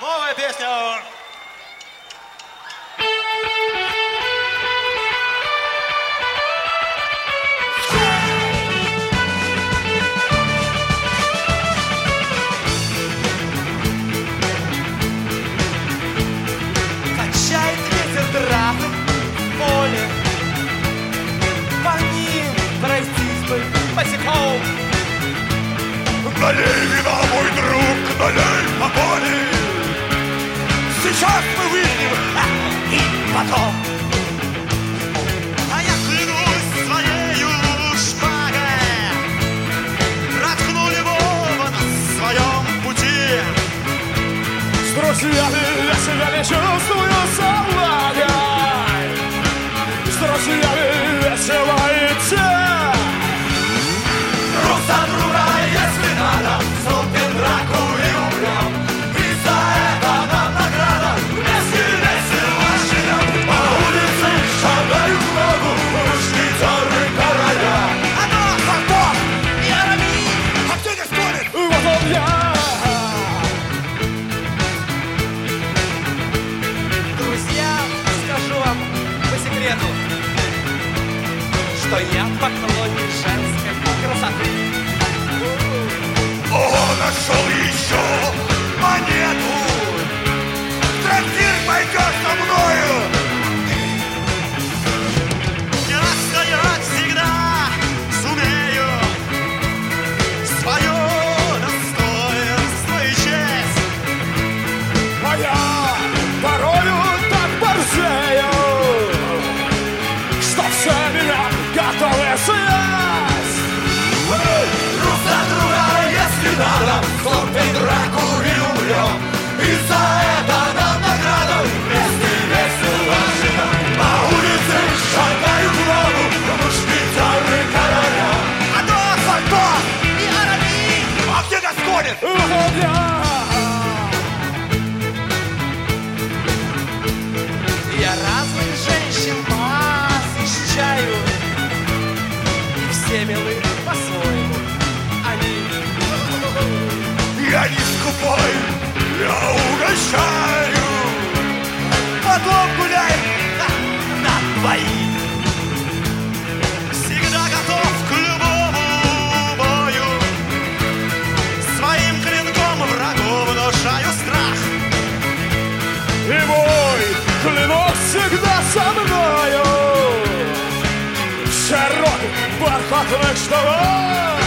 Новая песня. Качает ветер травы в поле, по ним пройтись бы босиком. Налей вина, мой друг, налей по поле. Сейчас мы выпьем, И потом А я клянусь своею шпагой, проткну любого на своем пути. с друзьями я себя не чувствую соблагой. С друзьями весело идти. друг за друга, если надо, вступим в драку и умрем. И за это нам награда, вместе весело живем. По улице шагают в ногу мушкетеры короля. А то фартов и Арамис. А кто не спорит? Вот он я. Друзья, скажу вам по секрету, что я поклонник женской красоты. О, нашел еще монету. В трактир пойдешь со мною. Я стоять всегда сумею. Свое достоинство и честь. А я порою так борзею, что все меня готовы съесть. Друг за друга, если надо, вступим в драку и умрем. И за это нам награда, вместе весело живем. По улице шагают в ногу мушкетеры короля. А то фартов и Арамис. А где Гасконин? Вот он я. Я разных женщин посещаю, и все милы по-своему. Они Я не скупой, я угощаю. Потом гуляем на двоих. Всегда готов к любому бою. Своим клинком врагу внушаю страх. и мой клинок всегда со мною. В широких бархатных штанах